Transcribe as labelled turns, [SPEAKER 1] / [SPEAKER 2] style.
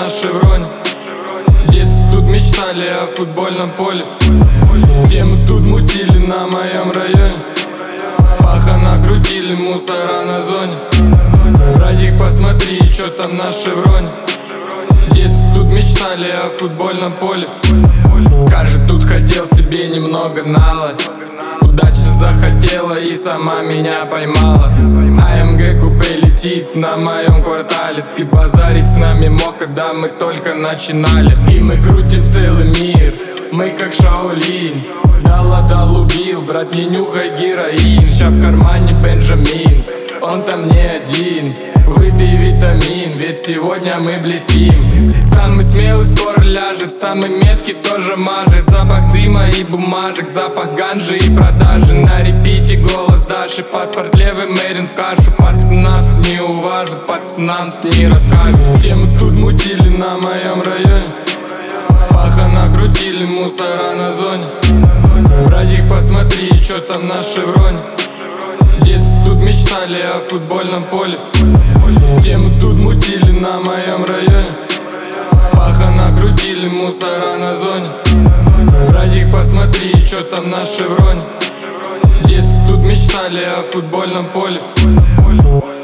[SPEAKER 1] шевроне. В детстве тут мечтали о футбольном поле, где мы тут мутили на моем районе. Паха накрутили, мусора на зоне. Братик, посмотри, чё там на шевроне. В детстве тут мечтали о футбольном поле. Каждый тут хотел себе немного нала. Удача захотела и сама меня поймала. АМГ купе летит на моем квартале. Ты базарить с нами мог, когда мы только начинали. И мы крутим целый мир, мы как Шаолинь. Дал убил, брат, не нюхай героин. Ща в кармане Бенджамин, он там не один. Выпей витамин, ведь сегодня мы блестим. Самый смелый скоро ляжет, самый меткий тоже мажет. Запах дыма и бумажек, запах ганжи и продажи. На репите голос Даши, паспорт левый, мейрин в кашу. Пацанам тут не уважат, пацанам тут не расскажут. Где мы тут мутили на моем районе. Паха накрутили, мусора на зоне. Братик, посмотри, чё там на шевроне. В детстве тут мечтали о футбольном поле, где мы тут мутили на моем районе. Паха накрутили, мусора на зоне. Братик, посмотри, чё там на шевроне. В детстве тут мечтали о футбольном поле.